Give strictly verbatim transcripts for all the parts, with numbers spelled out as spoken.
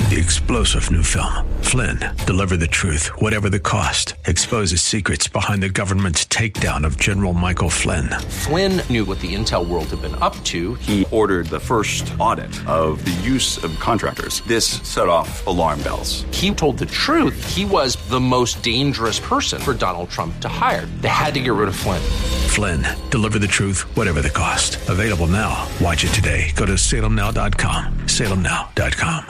The explosive new film, Flynn, deliver the truth, whatever the cost, exposes secrets behind the government's takedown of General Michael Flynn. Flynn knew what the intel world had been up to. He ordered the first audit of the use of contractors. This set off alarm bells. He told the truth. He was the most dangerous person for Donald Trump to hire. They had to get rid of Flynn. Flynn, deliver the truth, whatever the cost. Available now. Watch it today. Go to salem now dot com. salem now dot com.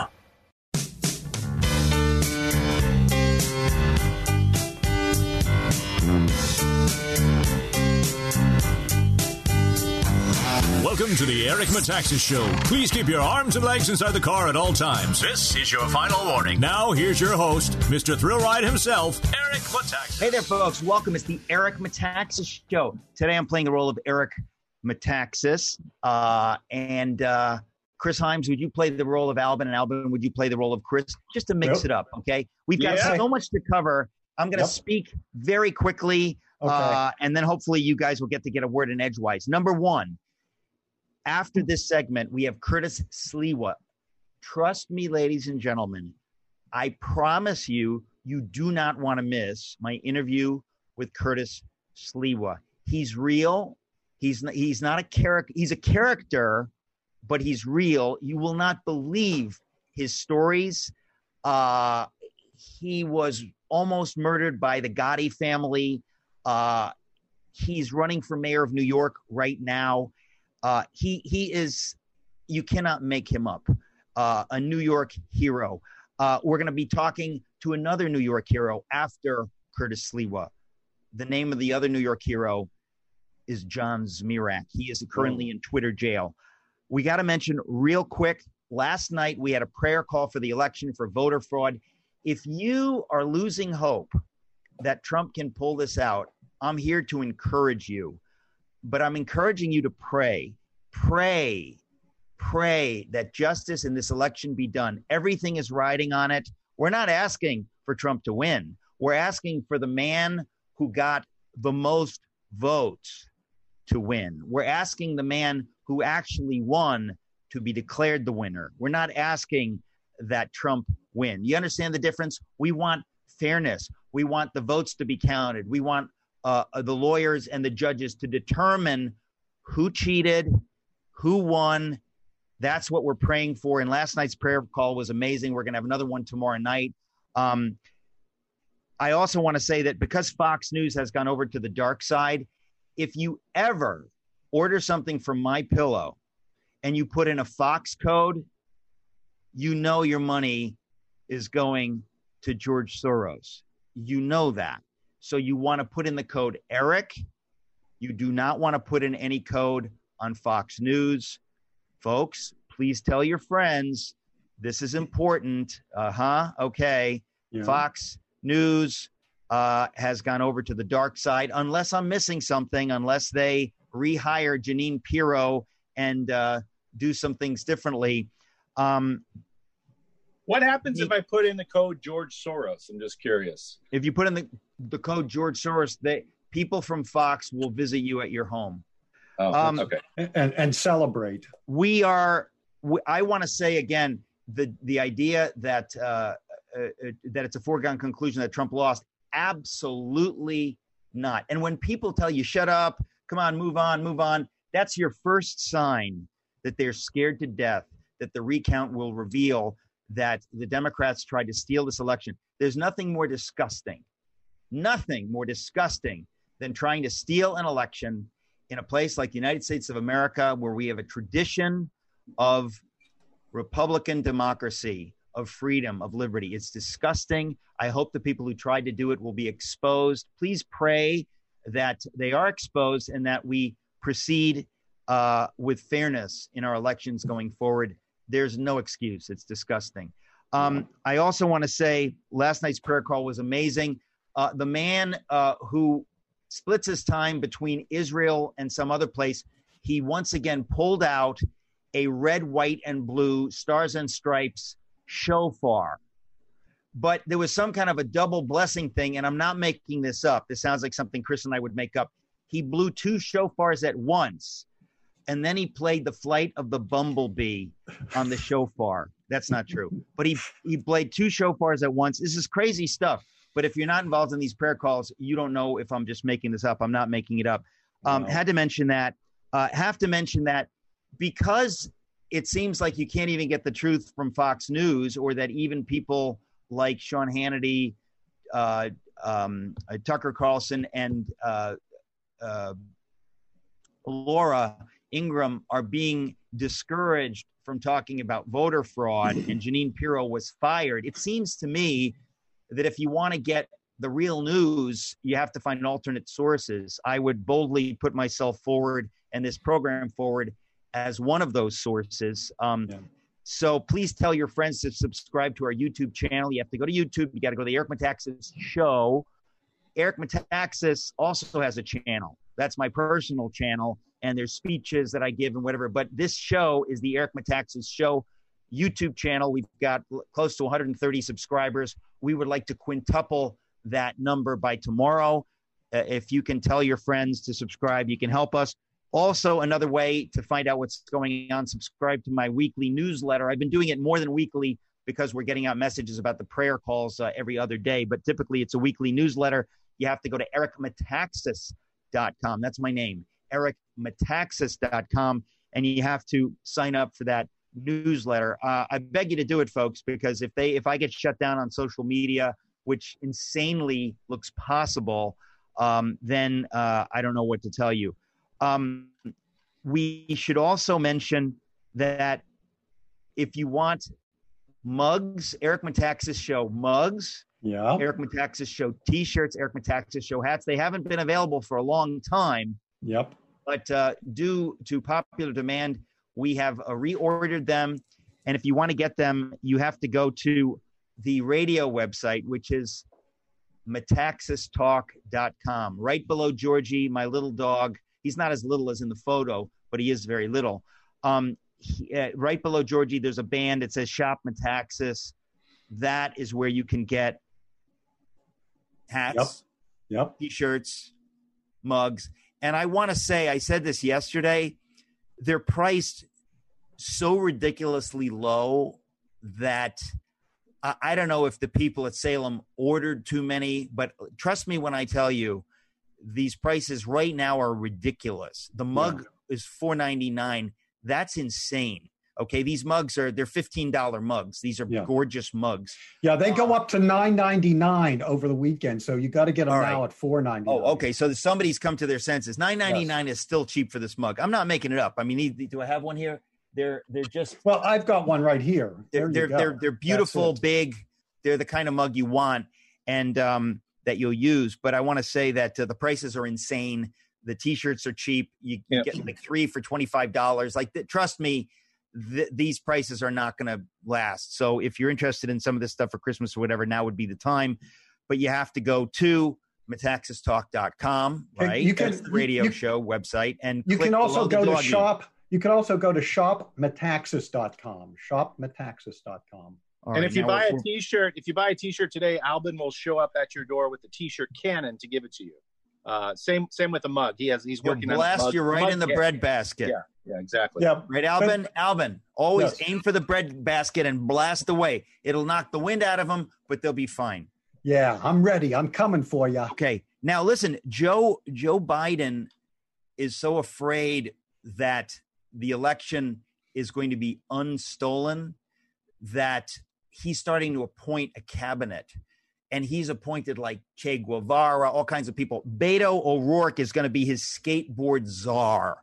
Welcome to the Eric Metaxas Show. Please keep your arms and legs inside the car at all times. This is your final warning. Now, here's your host, Mister Thrill Ride himself, Eric Metaxas. Hey there, folks. Welcome. It's the Eric Metaxas Show. Today, I'm playing the role of Eric Metaxas. Uh, and uh, Chris Himes, would you play the role of Albin? And Albin, would you play the role of Chris? Just to mix Yep. it up, okay? We've got Yeah. so much to cover. I'm going to Yep. speak very quickly, Okay. uh, and then hopefully you guys will get to get a word in edgewise. Number one, after this segment, we have Curtis Sliwa. Trust me, ladies and gentlemen, I promise you, you do not want to miss my interview with Curtis Sliwa. He's real. He's not, he's not a character. He's a character, but he's real. You will not believe his stories. Uh, he was almost murdered by the Gotti family. Uh, he's running for mayor of New York right now. Uh, he he is, you cannot make him up, uh, a New York hero. Uh, we're going to be talking to another New York hero after Curtis Sliwa. The name of the other New York hero is John Zmirak. He is currently in Twitter jail. We got to mention real quick, last night we had a prayer call for the election for voter fraud. If you are losing hope that Trump can pull this out, I'm here to encourage you. But I'm encouraging you to pray, pray, pray that justice in this election be done. Everything is riding on it. We're not asking for Trump to win. We're asking for the man who got the most votes to win. We're asking the man who actually won to be declared the winner. We're not asking that Trump win. You understand the difference? We want fairness. We want the votes to be counted. We want Uh, the lawyers and the judges to determine who cheated, who won. That's what we're praying for. And last night's prayer call was amazing. We're going to have another one tomorrow night. Um, I also want to say that because Fox News has gone over to the dark side, if you ever order something from MyPillow and you put in a Fox code, you know your money is going to George Soros. You know that. So you want to put in the code Eric. You do not want to put in any code on Fox News. Folks, please tell your friends. This is important. Uh-huh. Okay. Yeah. Fox News uh, has gone over to the dark side, unless I'm missing something, unless they rehire Jeanine Pirro and uh, do some things differently. Um, What happens he, if I put in the code George Soros? I'm just curious. If you put in the, the code George Soros, they, people from Fox will visit you at your home. Oh, Um, okay. and and celebrate. We are. We, I want to say again the the idea that uh, uh, that it's a foregone conclusion that Trump lost. Absolutely not. And when people tell you shut up, come on, move on, move on, that's your first sign that they're scared to death that the recount will reveal that the Democrats tried to steal this election. There's nothing more disgusting, nothing more disgusting than trying to steal an election in a place like the United States of America, where we have a tradition of Republican democracy, of freedom, of liberty. It's disgusting. I hope the people who tried to do it will be exposed. Please pray that they are exposed and that we proceed uh, with fairness in our elections going forward. There's no excuse. It's disgusting. Um, I also want to say last night's prayer call was amazing. Uh, the man uh, who splits his time between Israel and some other place, he once again pulled out a red, white, and blue Stars and Stripes shofar. But there was some kind of a double blessing thing, and I'm not making this up. This sounds like something Chris and I would make up. He blew two shofars at once, and then he played the Flight of the Bumblebee on the shofar. That's not true. But he he played two shofars at once. This is crazy stuff. But if you're not involved in these prayer calls, you don't know if I'm just making this up. I'm not making it up. Um, Wow. Had to mention that. Uh, have to mention that because it seems like you can't even get the truth from Fox News, or that even people like Sean Hannity, uh, um, uh, Tucker Carlson, and uh, uh, Laura Ingraham are being discouraged from talking about voter fraud, and Jeanine Pirro was fired. It seems to me that if you want to get the real news, you have to find alternate sources. I would boldly put myself forward and this program forward as one of those sources. Um, Yeah. So please tell your friends to subscribe to our YouTube channel. You have to go to YouTube. You got to go to the Eric Metaxas Show. Eric Metaxas also has a channel. That's my personal channel. And there's speeches that I give and whatever. But this show is the Eric Metaxas Show YouTube channel. We've got l- close to one hundred thirty subscribers. We would like to quintuple that number by tomorrow. Uh, if you can tell your friends to subscribe, you can help us. Also, another way to find out what's going on, subscribe to my weekly newsletter. I've been doing it more than weekly because we're getting out messages about the prayer calls uh, every other day. But typically, it's a weekly newsletter. You have to go to eric metaxas dot com. That's my name, eric metaxas dot com. And you have to sign up for that newsletter. Uh, I beg you to do it, folks, because if they if I get shut down on social media, which insanely looks possible, um, then uh, I don't know what to tell you. Um, we should also mention that if you want mugs, Eric Metaxas Show mugs, Yeah. Eric Metaxas Show t-shirts, Eric Metaxas Show hats, they haven't been available for a long time, Yep. but uh, due to popular demand, we have uh, reordered them. And if you want to get them, you have to go to the radio website, which is metaxas talk dot com. Right below Georgie, my little dog. He's not as little as in the photo, but he is very little. Um, he, uh, right below Georgie, there's a band that says Shop Metaxas. That is where you can get hats, Yep. t-shirts, mugs. And I want to say, I said this yesterday, they're priced so ridiculously low that I, I don't know if the people at Salem ordered too many, but trust me when I tell you, these prices right now are ridiculous. The mug is four ninety-nine. That's insane. Okay, these mugs are, they're fifteen dollars mugs. These are Yeah. gorgeous mugs. Yeah, they go up to nine ninety-nine over the weekend, so you got to get them All now right. at four ninety-nine. Oh, okay. So somebody's come to their senses. nine ninety-nine is still cheap for this mug. I'm not making it up. I mean, do I have one here? They're they're just Well, I've got one right here. they're There you they're go. they're, they're beautiful, That's it. big. They're the kind of mug you want and um, that you'll use. But I want to say that uh, the prices are insane. The t-shirts are cheap. You, you Yeah. get like three for twenty-five dollars. Like, th- trust me, th- these prices are not going to last. So if you're interested in some of this stuff for Christmas or whatever, now would be the time. But you have to go to metaxas talk dot com, And right? you can- That's the radio you- show website. And You click can also below the go to dog ear. shop. You can also go to shop metaxas dot com. shop metaxas dot com. All And right, if you now buy we're- a T-shirt, if you buy a T-shirt today, Albin will show up at your door with the T-shirt cannon to give it to you. Uh, same same with the mug. He has he's He'll working on the blast mug- you right mug in the kit. bread basket. Yeah, yeah, exactly. Yeah. Right, Albin? Albin, always Yes. aim for the bread basket and blast away. It'll knock the wind out of them, but they'll be fine. Yeah, I'm ready. I'm coming for you. Okay. Now, listen, Joe Joe Biden is so afraid that the election is going to be unstolen that he's starting to appoint a cabinet. And he's appointed like Che Guevara, all kinds of people. Beto O'Rourke is going to be his skateboard czar.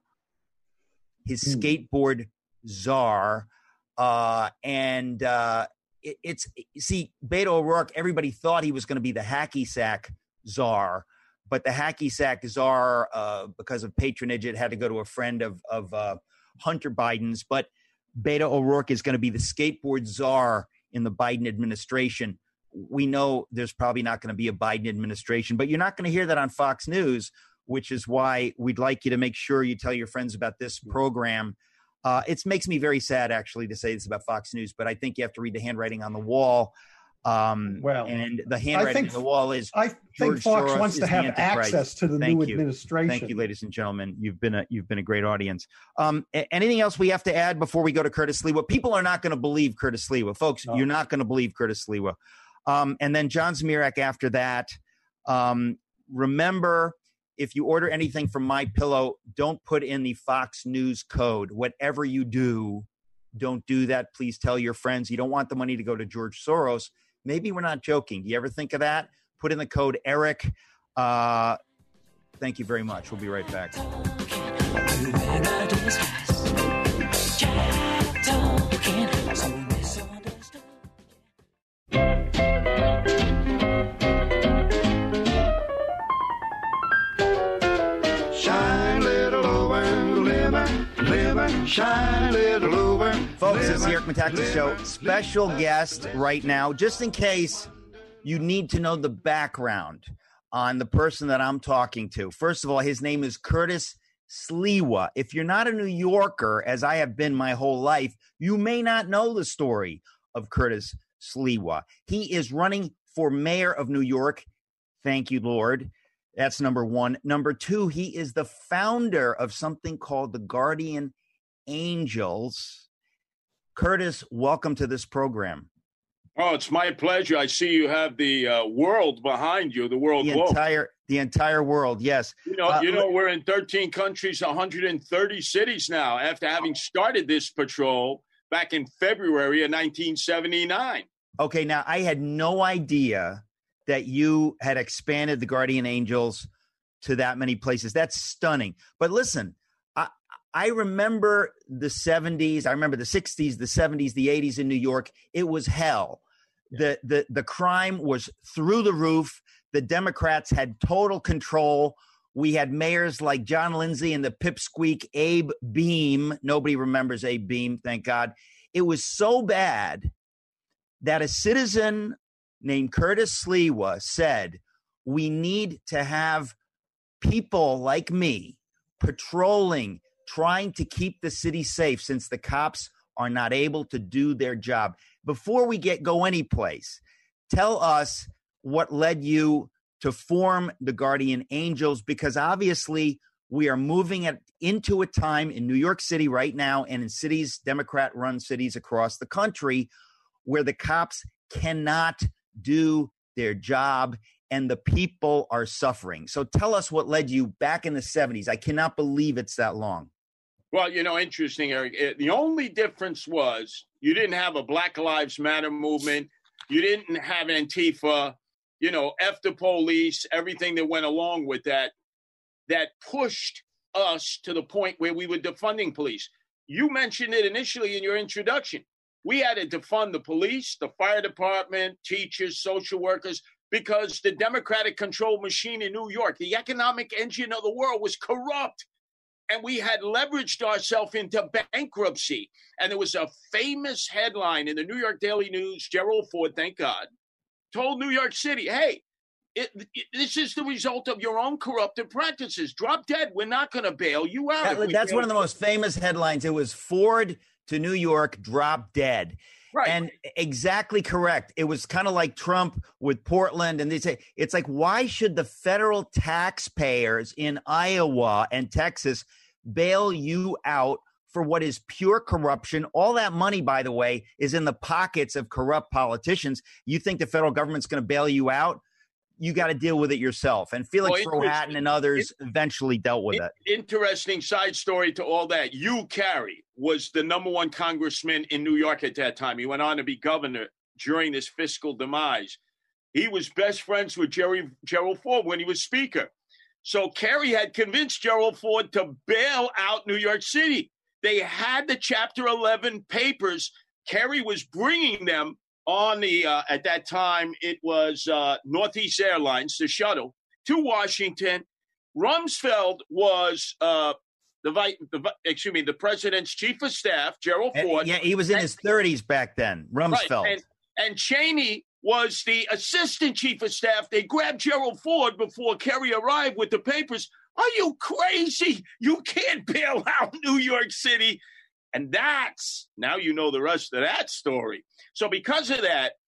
His Hmm. skateboard czar. Uh, and uh, it, it's, see, Beto O'Rourke, everybody thought he was going to be the hacky sack czar. But the hacky sack czar, uh, because of patronage, it had to go to a friend of, of uh, Hunter Biden's. But Beto O'Rourke is going to be the skateboard czar in the Biden administration. We know there's probably not going to be a Biden administration, but you're not going to hear that on Fox News, which is why we'd like you to make sure you tell your friends about this program. Uh, it makes me very sad, actually, to say this about Fox News, but I think you have to read the handwriting on the wall. Um, well, and the handwriting think, on the wall is I think George Fox Soros wants to have access to the Thank new you. administration. Thank you, ladies and gentlemen. You've been a you've been a great audience. Um, a- anything else we have to add before we go to Curtis Sliwa? People are not going to believe Curtis Sliwa, folks. No. You're not going to believe Curtis Sliwa. Um, and then John Zmirak after that. Um, remember, if you order anything from MyPillow, don't put in the Fox News code. Whatever you do, don't do that. Please tell your friends. You don't want the money to go to George Soros. Maybe we're not joking. Do you ever think of that? Put in the code Eric. Uh, thank you very much. We'll be right back. Shine little over, living, living, shine little over. Folks, it's the Eric Metaxas Show. Special guest right now, just in case you need to know the background on the person that I'm talking to. First of all, his name is Curtis Sliwa. If you're not a New Yorker, as I have been my whole life, you may not know the story of Curtis Sliwa. He is running for mayor of New York. Thank you, Lord. That's number one. Number two, he is the founder of something called the Guardian Angels. Curtis, welcome to this program. Oh, it's my pleasure. I see you have the uh, world behind you, the world The globe. entire, the entire world, yes. You know, Uh, you know, we're in thirteen countries, one hundred thirty cities now. After having started this patrol back in February of nineteen seventy-nine. Okay, now I had no idea that you had expanded the Guardian Angels to that many places. That's stunning. But listen, I, I remember the seventies. I remember the sixties, the seventies, the eighties in New York. It was hell. The, the, the crime was through the roof. The Democrats had total control. We had mayors like John Lindsay and the pipsqueak Abe Beame. Nobody remembers Abe Beame, thank God. It was so bad that a citizen named Curtis Sliwa said, we need to have people like me patrolling, trying to keep the city safe since the cops are not able to do their job. Before we get go any place, tell us what led you to form the Guardian Angels, because obviously we are moving at, into a time in New York City right now and in cities, Democrat-run cities across the country, where the cops cannot do their job and the people are suffering. So tell us what led you back in the seventies. I cannot believe it's that long. Well, you know, interesting, Eric. It, the only difference was you didn't have a Black Lives Matter movement. You didn't have Antifa, you know, F the police, everything that went along with that, that pushed us to the point where we were defunding police. You mentioned it initially in your introduction. We had to defund the police, the fire department, teachers, social workers, because the Democratic control machine in New York, the economic engine of the world, was corrupt. And we had leveraged ourselves into bankruptcy. And there was a famous headline in the New York Daily News, Gerald Ford, thank God, told New York City, hey, it, it, this is the result of your own corrupted practices. Drop dead. We're not going to bail you out. That, that's one of the most famous headlines. It was Ford to New York, drop dead. Right. And exactly correct. It was kind of like Trump with Portland. And they say, it's like, why should the federal taxpayers in Iowa and Texas bail you out for what is pure corruption? All that money, by the way, is in the pockets of corrupt politicians. You think the federal government's going to bail you out? You got to deal with it yourself. And Felix well, Rohatyn and others it, eventually dealt with it. Interesting side story to all that. Hugh Carey was the number one congressman in New York at that time. He went on to be governor during this fiscal demise. He was best friends with Jerry, Gerald Ford when he was speaker. So Carey had convinced Gerald Ford to bail out New York City. They had the Chapter eleven papers. Carey was bringing them on the, uh, at that time, it was uh, Northeast Airlines, the shuttle, to Washington. Rumsfeld was uh, the, vice, the excuse me, the president's chief of staff, Gerald Ford. And, yeah, he was in and, his thirties back then, Rumsfeld. Right, and, and Cheney was the assistant chief of staff. They grabbed Gerald Ford before Kerry arrived with the papers. Are you crazy? You can't bail out New York City. And that's, now you know the rest of that story. So because of that,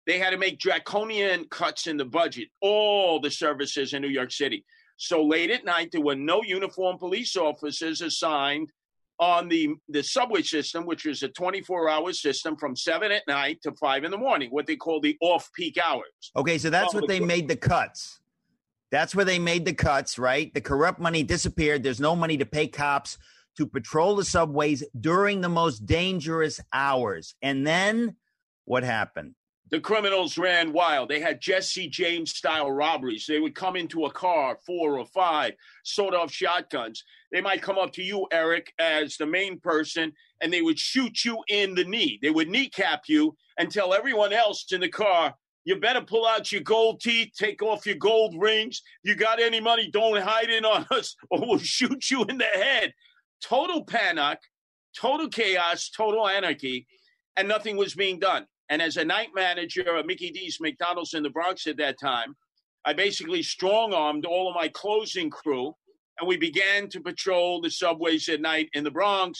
they had to make draconian cuts in the budget, all the services in New York City. So late at night, there were no uniformed police officers assigned on the, the subway system, which was a twenty-four hour system from seven at night to five in the morning, what they call the off-peak hours. Okay, so that's Oh, what they the- made the cuts. That's where they made the cuts, right? The corrupt money disappeared. There's no money to pay cops to patrol the subways during the most dangerous hours. And then what happened? The criminals ran wild. They had Jesse James-style robberies. They would come into a car, four or five, sawed off shotguns. They might come up to you, Eric, as the main person, and they would shoot you in the knee. They would kneecap you and tell everyone else in the car, you better pull out your gold teeth, take off your gold rings. You got any money, don't hide it on us, or we'll shoot you in the head. Total panic, total chaos, total anarchy, and nothing was being done. And as a night manager at Mickey D's McDonald's in the Bronx at that time, I basically strong-armed all of my closing crew, and we began to patrol the subways at night in the Bronx.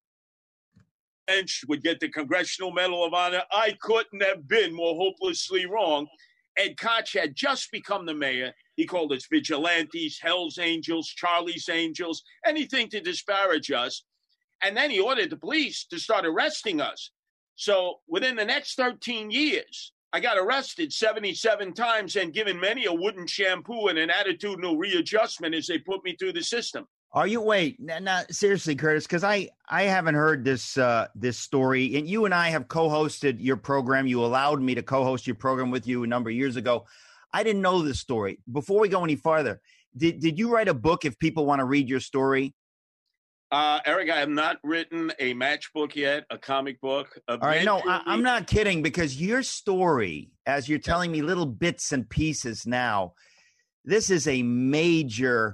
And would get the Congressional Medal of Honor. I couldn't have been more hopelessly wrong. Ed Koch had just become the mayor. He called us vigilantes, Hell's Angels, Charlie's Angels, anything to disparage us. And then he ordered the police to start arresting us. So within the next thirteen years, I got arrested seventy-seven times and given many a wooden shampoo and an attitudinal readjustment as they put me through the system. Are you wait? Now, now seriously, Curtis, because I I haven't heard this uh, this story, and you and I have co-hosted your program. You allowed me to co-host your program with you a number of years ago. I didn't know this story. Before we go any farther, did did you write a book if people want to read your story? Uh, Eric, I have not written a match book yet, a comic book. All right, no, I, I'm not kidding, because your story, as you're telling me little bits and pieces now, this is a major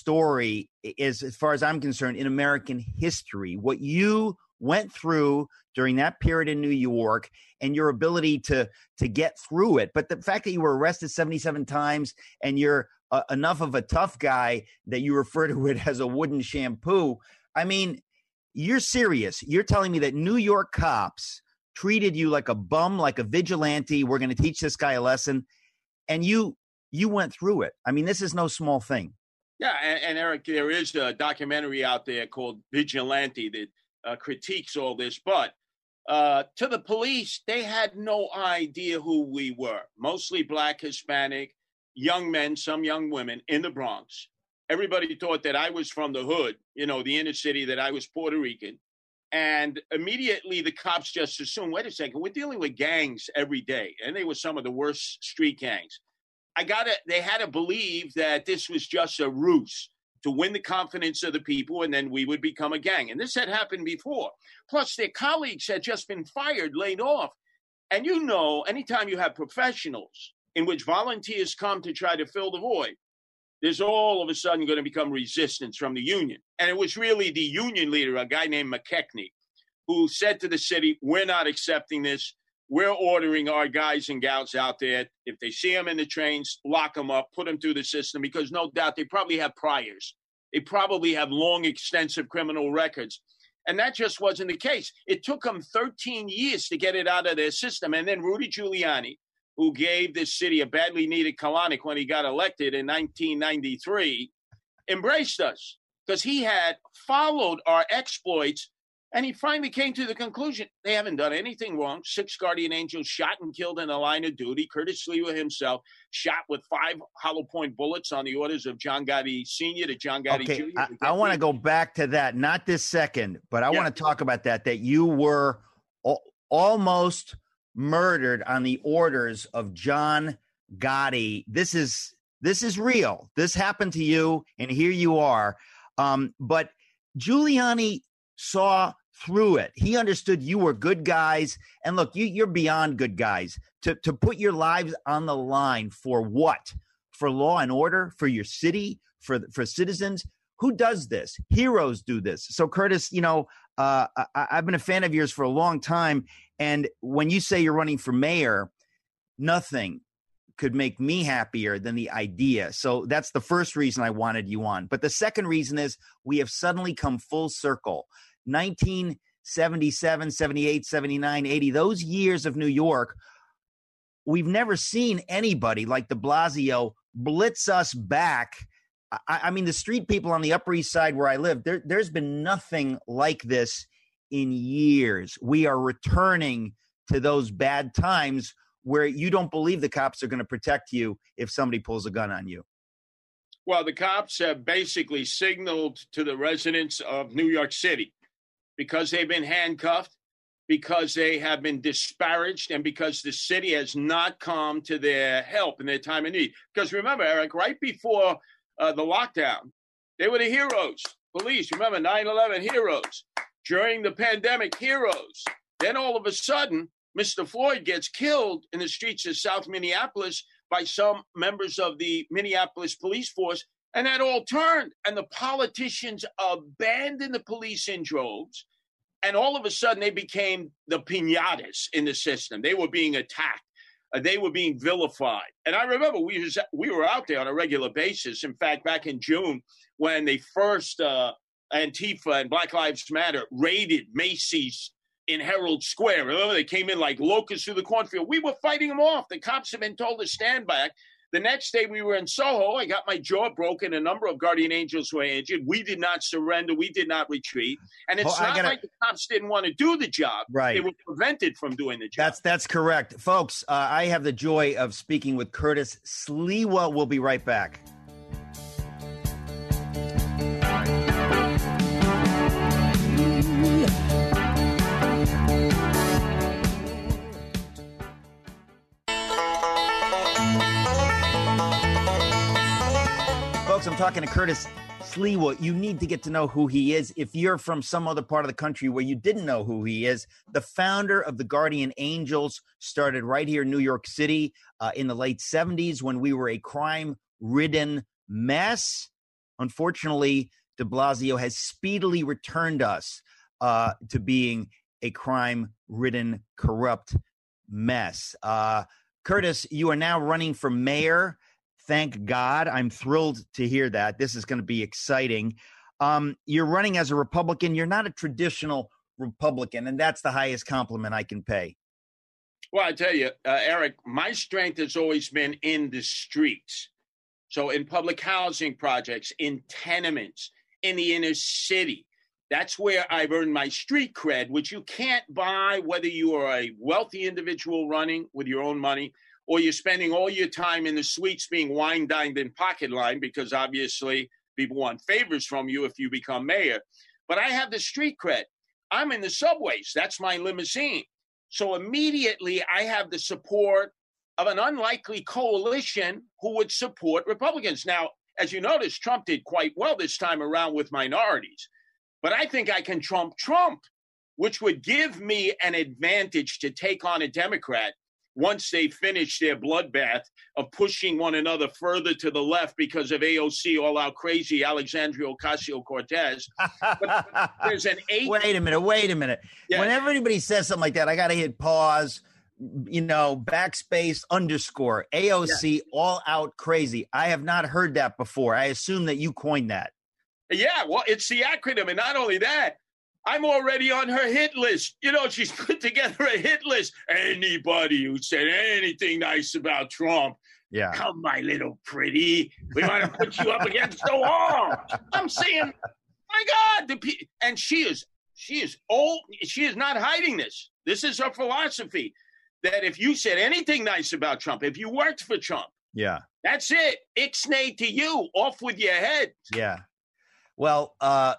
story is, as far as I'm concerned, in American history. What you went through during that period in New York and your ability to to get through it. But the fact that you were arrested seventy-seven times and you're uh, enough of a tough guy that you refer to it as a wooden shampoo. I mean, you're serious. You're telling me that New York cops treated you like a bum, like a vigilante. We're going to teach this guy a lesson. And you you went through it. I mean, this is no small thing. Yeah, and, and Eric, there is a documentary out there called Vigilante that uh, critiques all this. But uh, to the police, they had no idea who we were. Mostly black, Hispanic, young men, some young women in the Bronx. Everybody thought that I was from the hood, you know, the inner city, that I was Puerto Rican. And immediately the cops just assumed, wait a second, we're dealing with gangs every day. And they were some of the worst street gangs. I got to, they had to believe that this was just a ruse to win the confidence of the people, and then we would become a gang. And this had happened before. Plus, their colleagues had just been fired, laid off. And you know, anytime you have professionals in which volunteers come to try to fill the void, there's all of a sudden going to become resistance from the union. And it was really the union leader, a guy named McKechnie, who said to the city, we're not accepting this. We're ordering our guys and gals out there. If they see them in the trains, lock them up, put them through the system, because no doubt they probably have priors. They probably have long, extensive criminal records. And that just wasn't the case. It took them thirteen years to get it out of their system. And then Rudy Giuliani, who gave this city a badly needed colonic when he got elected in nineteen ninety-three, embraced us because he had followed our exploits. And he finally came to the conclusion they haven't done anything wrong. Six guardian angels shot and killed in the line of duty. Curtis Sliwa himself shot with five hollow point bullets on the orders of John Gotti Senior to John Gotti Okay, Junior I, I want to go back to that, not this second, but I Yeah. want to talk about that, that you were al- almost murdered on the orders of John Gotti. This is this is real. This happened to you, and here you are. Um, but Giuliani saw through it. He understood you were good guys. And look, you, you're beyond good guys. To, to put your lives on the line for what? For law and order, for your city, for, for citizens. Who does this? Heroes do this. So, Curtis, you know, uh, I, I've been a fan of yours for a long time. And when you say you're running for mayor, nothing could make me happier than the idea. So that's the first reason I wanted you on. But the second reason is we have suddenly come full circle. nineteen seventy-seven, seventy-eight, seventy-nine, eighty, those years of New York we've never seen anybody like de Blasio blitz us back. I, I mean, the street people on the Upper East Side where I live, there, there's been nothing like this in years. We are returning to those bad times where you don't believe the cops are going to protect you if somebody pulls a gun on you. Well, the cops have basically signaled to the residents of New York City, because they've been handcuffed, because they have been disparaged, and because the city has not come to their help in their time of need. Because remember, Eric, right before uh, the lockdown, they were the heroes. Police, remember, nine eleven heroes. During the pandemic, heroes. Then all of a sudden, Mister Floyd gets killed in the streets of South Minneapolis by some members of the Minneapolis police force, and that all turned. And the politicians abandoned the police in droves, and all of a sudden they became the piñatas in the system. They were being attacked. Uh, they were being vilified. And I remember we, was, we were out there on a regular basis. In fact, back in June, when they first, uh, Antifa and Black Lives Matter raided Macy's in Herald Square. Remember, they came in like locusts through the cornfield. We were fighting them off. The cops have been told to stand back. The next day we were in Soho. I got my jaw broken. A number of Guardian Angels were injured. We did not surrender. We did not retreat. And it's well, not gotta, like the cops didn't want to do the job. Right. They were prevented from doing the job. That's that's correct. Folks, uh, I have the joy of speaking with Curtis Sliwa. We'll be right back. Folks, I'm talking to Curtis Sliwa. You need to get to know who he is. If you're from some other part of the country where you didn't know who he is, the founder of the Guardian Angels started right here in New York City uh, in the late seventies when we were a crime-ridden mess. Unfortunately, de Blasio has speedily returned us uh, to being a crime-ridden, corrupt mess. Uh, Curtis, you are now running for mayor. Thank God. I'm thrilled to hear that. This is going to be exciting. Um, you're running as a Republican. You're not a traditional Republican, and that's the highest compliment I can pay. Well, I tell you, uh, Eric, my strength has always been in the streets. So in public housing projects, in tenements, in the inner city. That's where I've earned my street cred, which you can't buy whether you are a wealthy individual running with your own money or you're spending all your time in the suites being wine-dined in pocket line, because obviously people want favors from you if you become mayor. But I have the street cred. I'm in the subways. That's my limousine. So immediately I have the support of an unlikely coalition who would support Republicans. Now, as you notice, Trump did quite well this time around with minorities. But I think I can trump Trump, which would give me an advantage to take on a Democrat once they finish their bloodbath of pushing one another further to the left because of A O C, all-out crazy Alexandria Ocasio-Cortez. But there's an eight. Wait a minute. Wait a minute. Yeah. Whenever anybody says something like that, I got to hit pause, you know, backspace, underscore, A O C, yeah. all-out crazy. I have not heard that before. I assume that you coined that. Yeah, well, it's the acronym. And not only that, I'm already on her hit list. You know, she's put together a hit list. Anybody who said anything nice about Trump, yeah, come, my little pretty. We want to put you up against the wall. I'm saying, my God, the pe- and she is, she is old. She is not hiding this. This is her philosophy, that if you said anything nice about Trump, if you worked for Trump, yeah, that's it. Ixnay to you. Off with your head. Yeah. Well, uh,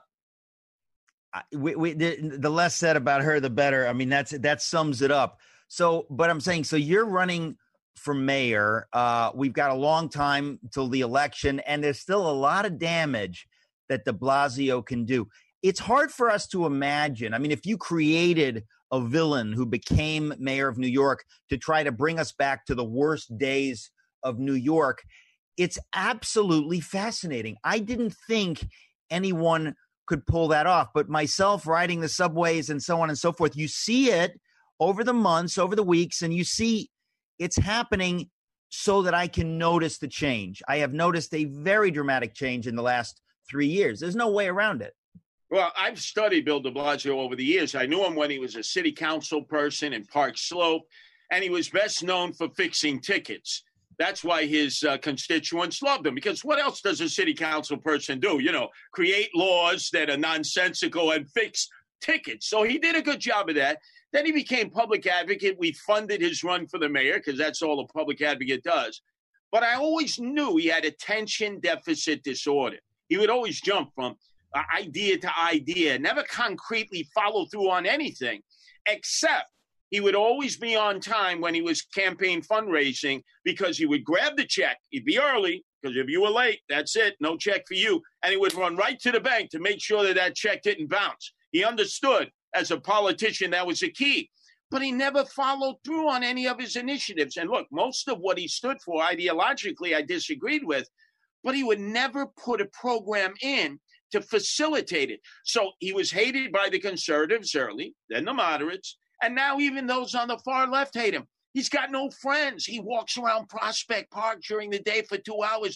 we, we the, the less said about her, the better. I mean, that's that sums it up. So, but I'm saying, so you're running for mayor. Uh, we've got a long time till the election, and there's still a lot of damage that de Blasio can do. It's hard for us to imagine. I mean, if you created a villain who became mayor of New York to try to bring us back to the worst days of New York, it's absolutely fascinating. I didn't think anyone could pull that off, but myself riding the subways and so on and so forth, you see it over the months, over the weeks, and you see it's happening so that I can notice the change. I have noticed a very dramatic change in the last three years. There's no way around it. Well, I've studied Bill de Blasio over the years. I knew him when he was a city council person in Park Slope. and he was best known for fixing tickets. That's why his uh, constituents loved him, because what else does a city council person do? You know, create laws that are nonsensical and fix tickets. So he did a good job of that. Then he became public advocate. We funded his run for the mayor because that's all a public advocate does. But I always knew he had attention deficit disorder. He would always jump from uh, idea to idea, never concretely follow through on anything, except he would always be on time when he was campaign fundraising, because he would grab the check. He'd be early, because if you were late, that's it, no check for you. And he would run right to the bank to make sure that that check didn't bounce. He understood as a politician that was a key. But he never followed through on any of his initiatives. And look, most of what he stood for ideologically, I disagreed with, but he would never put a program in to facilitate it. So he was hated by the conservatives early, then the moderates, and now even those on the far left hate him. He's got no friends. He walks around Prospect Park during the day for two hours.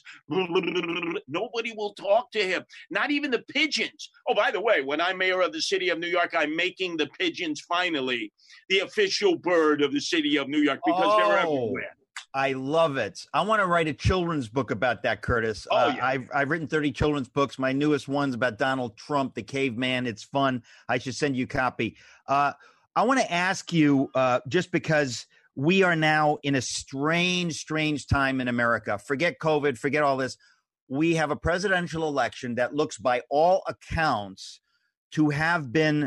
Nobody will talk to him, not even the pigeons. Oh, by the way, when I'm mayor of the city of New York, I'm making the pigeons finally the official bird of the city of New York, because oh, they're everywhere. I love it. I want to write a children's book about that, Curtis. Oh, uh, yeah. I've, I've written thirty children's books. My newest one's about Donald Trump, the caveman. It's fun. I should send you a copy. Uh, I want to ask you, uh, just because we are now in a strange, strange time in America. Forget COVID, forget all this. We have a presidential election that looks by all accounts to have been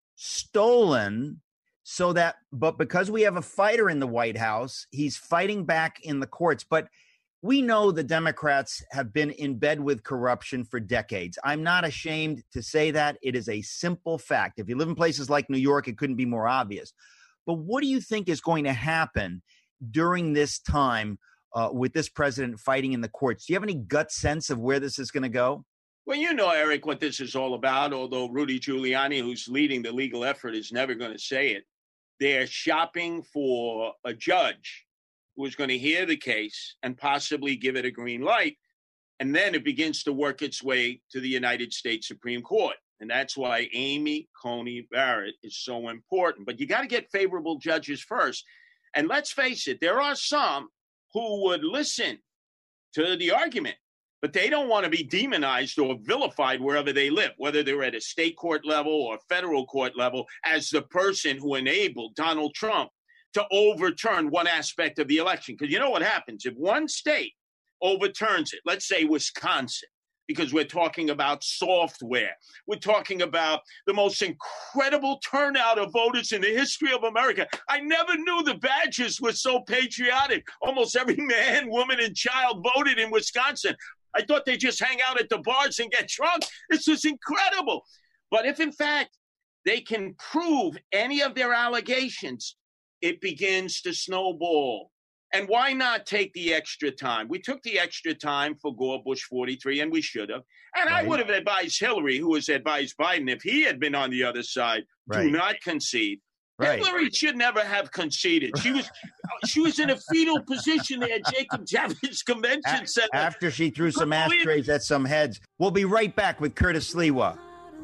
stolen, so that, but because we have a fighter in the White House, he's fighting back in the courts. But we know the Democrats have been in bed with corruption for decades. I'm not ashamed to say that. It is a simple fact. If you live in places like New York, it couldn't be more obvious. But what do you think is going to happen during this time uh, with this president fighting in the courts? Do you have any gut sense of where this is going to go? Well, you know, Eric, what this is all about, although Rudy Giuliani, who's leading the legal effort, is never going to say it. They're shopping for a judge who is going to hear the case and possibly give it a green light. And then it begins to work its way to the United States Supreme Court. And that's why Amy Coney Barrett is so important. But you got to get favorable judges first. And let's face it, there are some who would listen to the argument, but they don't want to be demonized or vilified wherever they live, whether they're at a state court level or federal court level, as the person who enabled Donald Trump to overturn one aspect of the election. Because you know what happens? If one state overturns it, let's say Wisconsin, because we're talking about software. We're talking about the most incredible turnout of voters in the history of America. I never knew the Badgers were so patriotic. Almost every man, woman, and child voted in Wisconsin. I thought they just hang out at the bars and get drunk. This is incredible. But if, in fact, they can prove any of their allegations, it begins to snowball. And why not take the extra time? We took the extra time for Gore Bush forty-three, and we should have. And right. I would have advised Hillary, who has advised Biden, if he had been on the other side, right. do not concede. Right. Hillary should never have conceded. She was she was in a fetal position there at Jacob Javits Convention Center. After she threw some ashtrays at some heads. We'll be right back with Curtis Sliwa.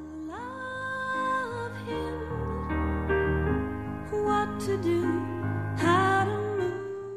What to do? How to move?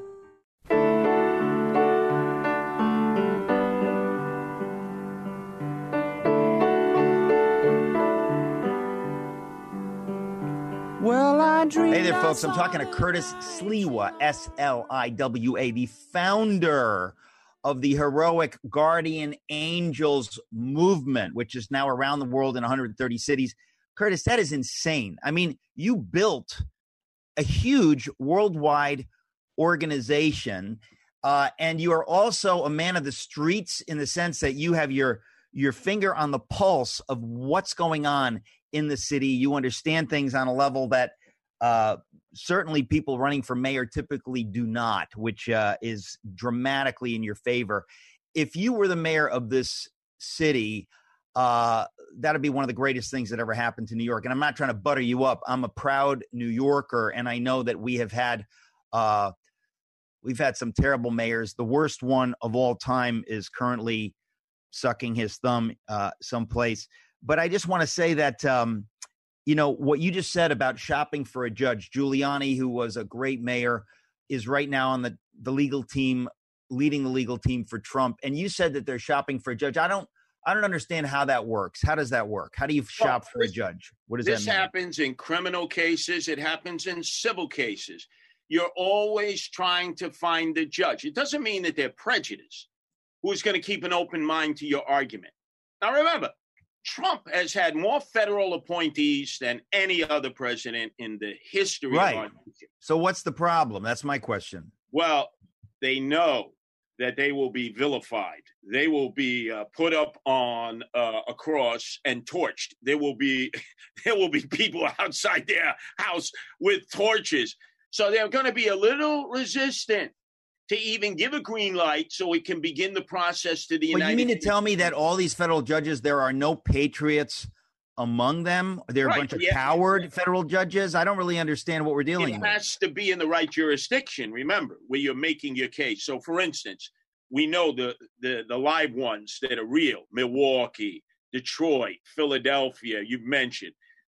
Well, I dream. Hey there, folks. I'm talking to Curtis Sliwa, S L I W A, the founder of the heroic Guardian Angels movement, which is now around the world in one hundred thirty cities. Curtis, that is insane. I mean, you built a huge worldwide organization, uh, and you are also a man of the streets in the sense that you have your your finger on the pulse of what's going on in the city. You understand things on a level that uh, certainly people running for mayor typically do not, which uh, is dramatically in your favor. If you were the mayor of this city, uh, that'd be one of the greatest things that ever happened to New York. And I'm not trying to butter you up. I'm a proud New Yorker, and I know that we have had uh, we've had some terrible mayors. The worst one of all time is currently sucking his thumb uh, someplace. But I just want to say that um, you know, what you just said about shopping for a judge, Giuliani, who was a great mayor, is right now on the, the legal team, leading the legal team for Trump. And you said that they're shopping for a judge. I don't, I don't understand how that works. How does that work? How do you shop well, for a judge? What does that mean? This happens in criminal cases. It happens in civil cases. You're always trying to find the judge. It doesn't mean that they're prejudiced. Who's going to keep an open mind to your argument? Now, remember, Trump has had more federal appointees than any other president in the history right. of our nation. So what's the problem? That's my question. Well, they know that they will be vilified. They will be uh, put up on uh, a cross and torched. There will be there will be people outside their house with torches. So they're going to be a little resistant to even give a green light so we can begin the process to the well, United You mean States. to tell me that all these federal judges, there are no patriots among them? They're Right, a bunch of yeah. coward federal judges? I don't really understand what we're dealing It with. has to be in the right jurisdiction, remember, where you're making your case. So, for instance, we know the, the, the live ones that are real, Milwaukee, Detroit, Philadelphia, you've mentioned.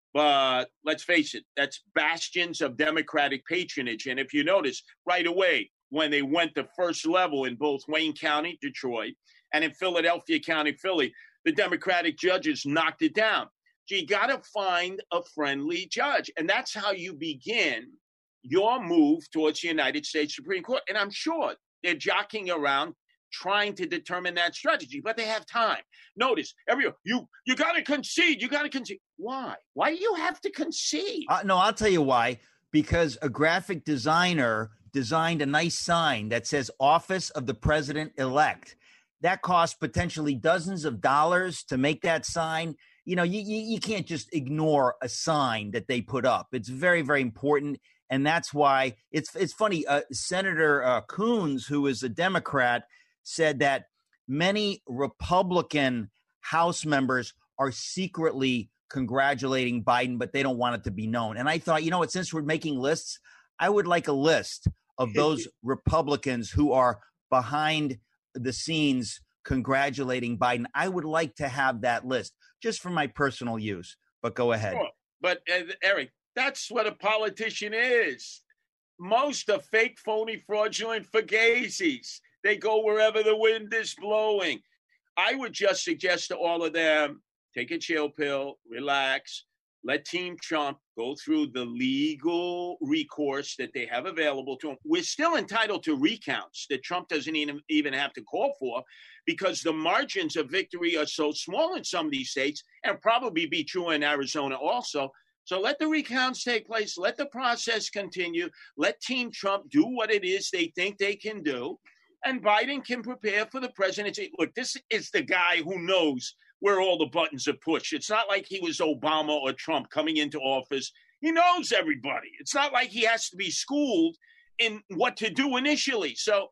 But let's face it, that's bastions of Democratic patronage. And if you notice, right away, when they went to first level in both Wayne County, Detroit, and in Philadelphia County, Philly, the Democratic judges knocked it down. So you got to find a friendly judge. And that's how you begin your move towards the United States Supreme Court. And I'm sure they're jockeying around trying to determine that strategy, but they have time. Notice, every you you got to concede. You got to concede. Why? Why do you have to concede? Uh, no, I'll tell you why. Because a graphic designer designed a nice sign that says Office of the President-elect. That costs potentially dozens of dollars to make that sign. You know, you, you, you can't just ignore a sign that they put up. It's very, very important. And that's why it's it's funny. Uh, Senator uh, Coons, who is a Democrat, said that many Republican House members are secretly congratulating Biden, but they don't want it to be known. And I thought, you know what, since we're making lists, I would like a list of those Republicans who are behind the scenes congratulating Biden. I would like to have that list just for my personal use, but go ahead. Sure. But uh, Eric, that's what a politician is. Most are fake, phony, fraudulent fugazis. They go wherever the wind is blowing. I would just suggest to all of them, take a chill pill, relax, let Team Trump go through the legal recourse that they have available to them. We're still entitled to recounts that Trump doesn't even, even have to call for because the margins of victory are so small in some of these states and probably be true in Arizona also. So let the recounts take place. Let the process continue. Let Team Trump do what it is they think they can do. And Biden can prepare for the presidency. Look, this is the guy who knows where all the buttons are pushed. It's not like he was Obama or Trump coming into office. He knows everybody. It's not like he has to be schooled in what to do initially. So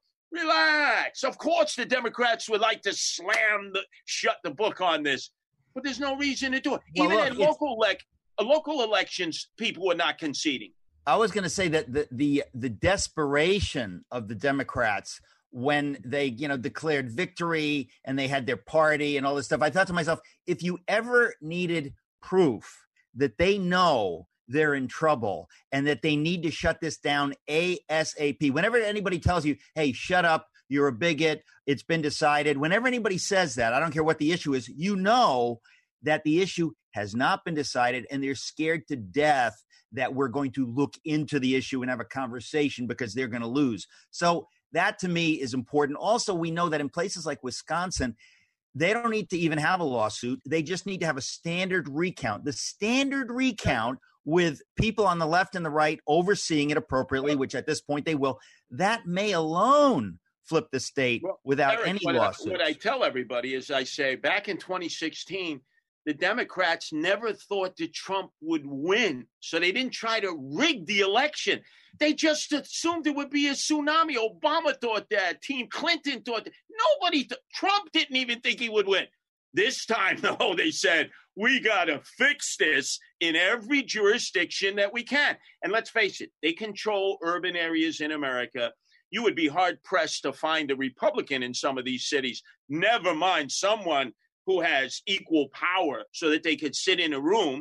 relax. Of course, the Democrats would like to slam the shut the book on this, but there's no reason to do it. Well, Even look, at local elec- local elections, people are not conceding. I was going to say that the, the the desperation of the Democrats when they, you know, declared victory and they had their party and all this stuff, I thought to myself, if you ever needed proof that they know they're in trouble and that they need to shut this down ASAP, whenever anybody tells you, hey, shut up, you're a bigot, it's been decided, whenever anybody says that, I don't care what the issue is, you know that the issue has not been decided and they're scared to death that we're going to look into the issue and have a conversation because they're going to lose. So that to me is important. Also, we know that in places like Wisconsin, they don't need to even have a lawsuit. They just need to have a standard recount. The standard recount with people on the left and the right overseeing it appropriately, which at this point they will, that may alone flip the state Well, without Eric, any what lawsuits. I, what I tell everybody is I say back in twenty sixteen, the Democrats never thought that Trump would win. So they didn't try to rig the election. They just assumed it would be a tsunami. Obama thought that. Team Clinton thought that. Nobody, th- Trump didn't even think he would win. This time, though, they said, we got to fix this in every jurisdiction that we can. And let's face it, they control urban areas in America. You would be hard-pressed to find a Republican in some of these cities, never mind someone who has equal power so that they could sit in a room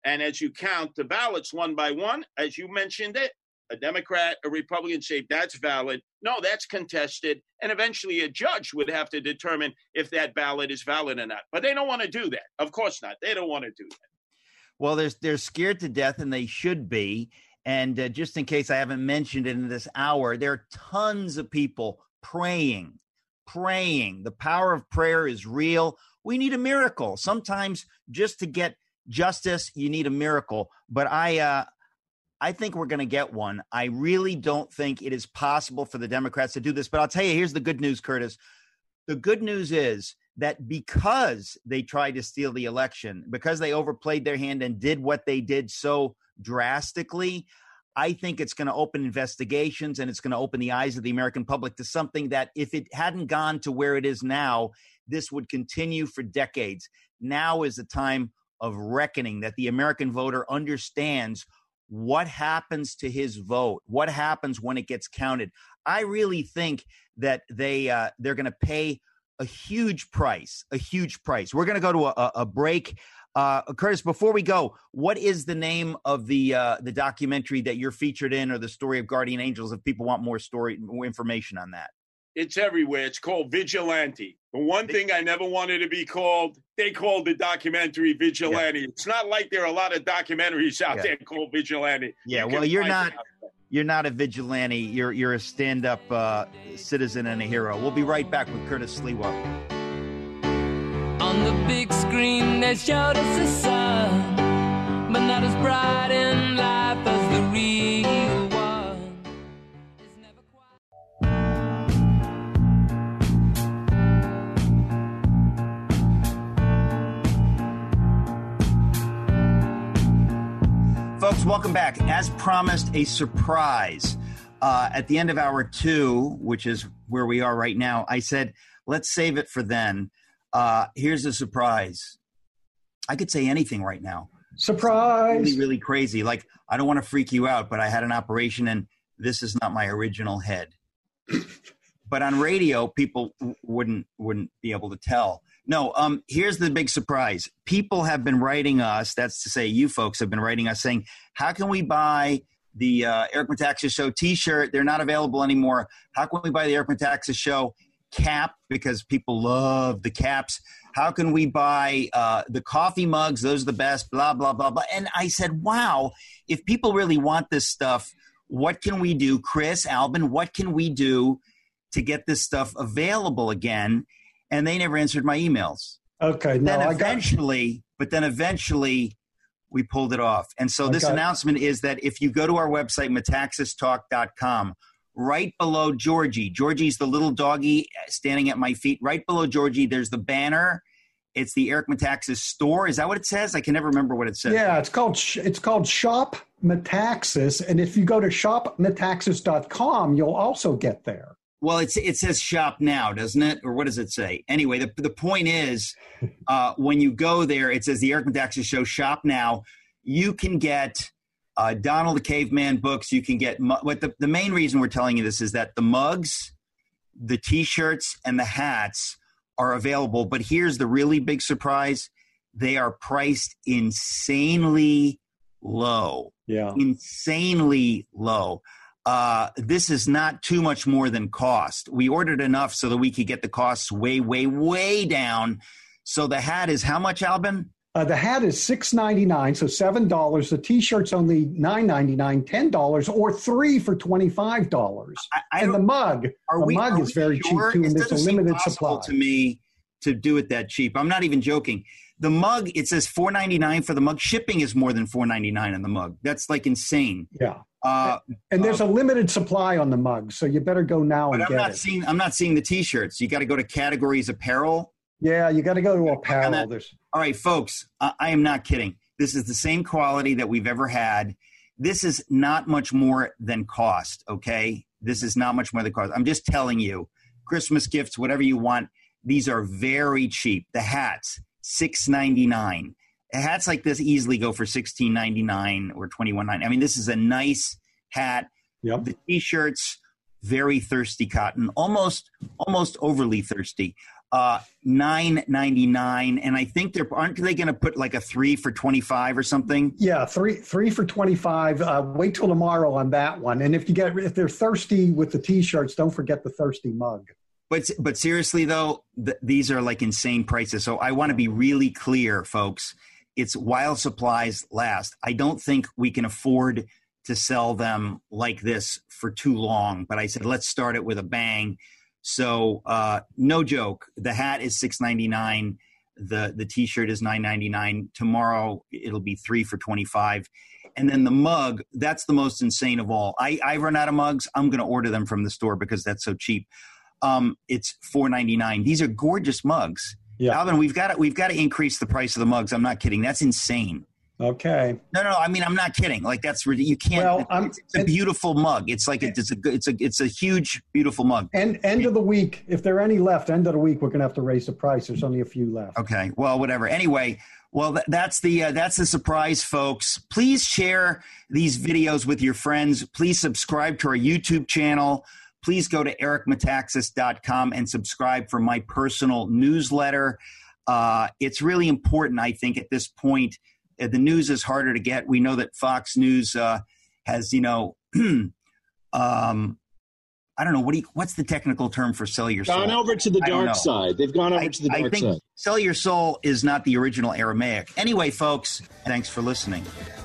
And as you count the ballots one by one, as you mentioned it, a Democrat, a Republican say that's valid. No, that's contested. And eventually a judge would have to determine if that ballot is valid or not. But they don't want to do that. Of course not. They don't want to do that. Well, they're, they're scared to death, and they should be. And uh, just in case I haven't mentioned it in this hour, there are tons of people praying, praying. The power of prayer is real. We need a miracle. Sometimes just to get justice, you need a miracle. But I, uh, I think we're going to get one. I really don't think it is possible for the Democrats to do this. But I'll tell you, here's the good news, Curtis. The good news is that because they tried to steal the election, because they overplayed their hand and did what they did so drastically, I think it's going to open investigations, and it's going to open the eyes of the American public to something that if it hadn't gone to where it is now, this would continue for decades. Now is the time of reckoning, that the American voter understands what happens to his vote, what happens when it gets counted. I really think that they, uh, they're going to pay a huge price, a huge price. We're going to go to a, a break. Uh, Curtis, before we go, what is the name of the uh, the documentary that you're featured in, or the story of Guardian Angels, if people want more story, more information on that? It's everywhere. It's called Vigilante. The one thing I never wanted to be called, they called the documentary Vigilante. Yeah. It's not like there are a lot of documentaries out yeah. there called Vigilante. Yeah, you well, you're not you're not a vigilante. You're you're a stand-up uh, citizen and a hero. We'll be right back with Curtis Sliwa. On the big screen they showed us the sun, but not as bright in life as the real one. It's never quite. Folks, welcome back. As promised, a surprise. Uh, at the end of hour two, which is where we are right now, I said, let's save it for then. Uh, here's a surprise. I could say anything right now. Surprise. Really, really crazy. Like, I don't want to freak you out, but I had an operation and this is not my original head. But on radio, people w- wouldn't wouldn't be able to tell. No, um, here's the big surprise. People have been writing us, that's to say you folks have been writing us saying, how can we buy the uh, Eric Metaxas Show t-shirt? They're not available anymore. How can we buy the Eric Metaxas Show cap, because people love the caps? How can we buy uh, the coffee mugs? Those are the best, blah, blah, blah, blah. And I said, wow, if people really want this stuff, what can we do? Chris, Albin, what can we do to get this stuff available again? And they never answered my emails. Okay. No, then I eventually, got... but then eventually we pulled it off. And so this okay. announcement is that if you go to our website, metaxas talk dot com, right below Georgie. Georgie's the little doggy standing at my feet. Right below Georgie, there's the banner. It's the Eric Metaxas store. Is that what it says? I can never remember what it says. Yeah, it's called it's called Shop Metaxas. And if you go to shop metaxas dot com, you'll also get there. Well, it's it says shop now, doesn't it? Or what does it say? Anyway, the, the point is, uh, when you go there, it says the Eric Metaxas Show shop now. You can get Uh, Donald the Caveman books. You can get mu- what the, the main reason we're telling you this is that the mugs, the t-shirts, and the hats are available. But here's the really big surprise. They are priced insanely low. Yeah. Insanely low. Uh, this is not too much more than cost. We ordered enough so that we could get the costs way, way, way down. So the hat is how much, Albin? Uh, the hat is six ninety-nine, so seven dollars. The T-shirt's only nine ninety-nine, ten dollars, or three for twenty-five dollars. I, I and the mug, are the we, mug are is very sure? cheap too, and it it's a limited supply. To me, to do it that cheap, I'm not even joking. The mug, it says four ninety-nine for the mug. Shipping is more than four ninety-nine on the mug. That's like insane. Yeah. Uh, and there's uh, a limited supply on the mug, so you better go now and I'm get not it. Seeing, I'm not seeing the T-shirts. You got to go to categories apparel. Yeah, you got to go to apparel. There's... All right, folks, I, I am not kidding. This is the same quality that we've ever had. This is not much more than cost, okay? This is not much more than cost. I'm just telling you, Christmas gifts, whatever you want, these are very cheap. The hats, six ninety-nine. Hats like this easily go for sixteen ninety-nine or twenty-one ninety-nine. I mean, this is a nice hat. Yep. The T-shirts, very thirsty cotton, almost almost overly thirsty. Uh, nine ninety-nine, and I think they're aren't they going to put like a three for twenty-five or something? Yeah, three three for twenty-five. Uh, wait till tomorrow on that one. And if you get if they're thirsty with the T-shirts, don't forget the thirsty mug. But but seriously though, th- these are like insane prices. So I want to be really clear, folks. It's while supplies last. I don't think we can afford to sell them like this for too long. But I said let's start it with a bang. So uh, no joke, the hat is six ninety-nine. The the T-shirt is nine ninety-nine. Tomorrow it'll be three for twenty-five. And then the mug, that's the most insane of all. I, I run out of mugs. I'm going to order them from the store because that's so cheap. Um, it's four ninety-nine. These are gorgeous mugs. Yeah. Alvin, we've got to, we've got to increase the price of the mugs. I'm not kidding. That's insane. Okay. No, no, I mean, I'm not kidding. Like that's really, you can't, well, it's, it's a beautiful mug. It's like, it's a, it's a, it's a huge, beautiful mug. And end of the week, if there are any left, end of the week, we're going to have to raise the price. There's only a few left. Okay. Well, whatever. Anyway, well, th- that's the, uh, that's the surprise, folks. Please share these videos with your friends. Please subscribe to our YouTube channel. Please go to eric metaxas dot com and subscribe for my personal newsletter. Uh, it's really important, I think, at this point. Uh, the news is harder to get. We know that Fox News uh, has, you know, um, I don't know, what do you, what's the technical term for sell your soul? Gone over to the dark side. They've gone over I, to the I dark think side. Sell your soul is not the original Aramaic. Anyway, folks, thanks for listening.